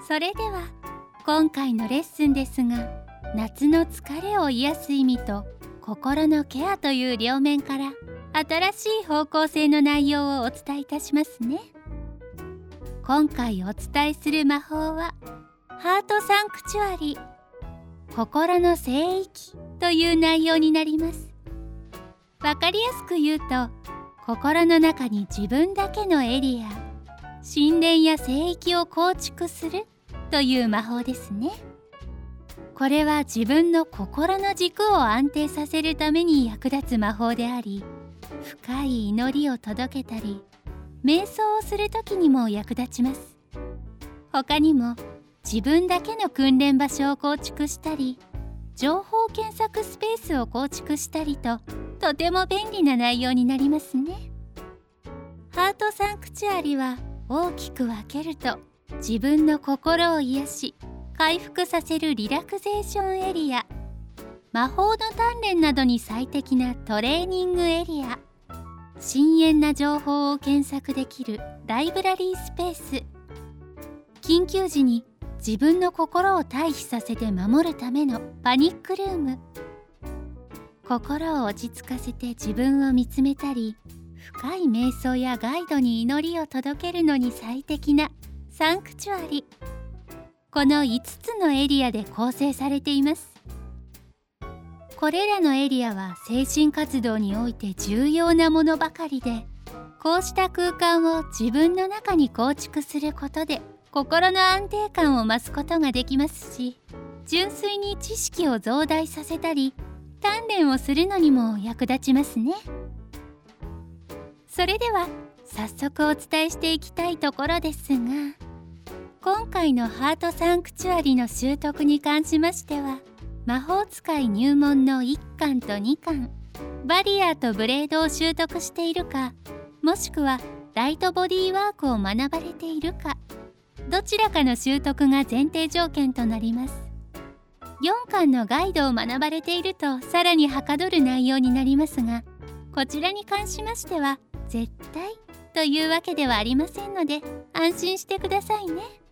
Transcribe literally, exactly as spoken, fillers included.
それでは今回のレッスンですが、夏の疲れを癒す意味と心のケアという両面から新しい方向性の内容をお伝えいたしますね。今回お伝えする魔法はハートサンクチュアリ、心の聖域という内容になります。わかりやすく言うと、心の中に自分だけのエリア、神殿や聖域を構築するという魔法ですね。これは自分の心の軸を安定させるために役立つ魔法であり、深い祈りを届けたり、瞑想をするときにも役立ちます。他にも自分だけの訓練場所を構築したり、情報検索スペースを構築したりと、とても便利な内容になりますね。ハートサンクチュアリは大きく分けると、自分の心を癒し回復させるリラクゼーションエリア、魔法の鍛錬などに最適なトレーニングエリア、深遠な情報を検索できるライブラリースペース、緊急時に自分の心を退避させて守るためのパニックルーム、心を落ち着かせて自分を見つめたり、深い瞑想やガイドに祈りを届けるのに最適なサンクチュアリ、このいつつのエリアで構成されています。これらのエリアは精神活動において重要なものばかりで、こうした空間を自分の中に構築することで心の安定感を増すことができますし、純粋に知識を増大させたり鍛錬をするのにも役立ちますね。それでは早速お伝えしていきたいところですが、今回のハートサンクチュアリの習得に関しましては、魔法使い入門のいっかんとにかん、バリアとブレードを習得しているか、もしくはライトボディワークを学ばれているか、どちらかの習得が前提条件となります。よんかんのガイドを学ばれているとさらにはかどる内容になりますが、こちらに関しましては絶対というわけではありませんので安心してくださいね。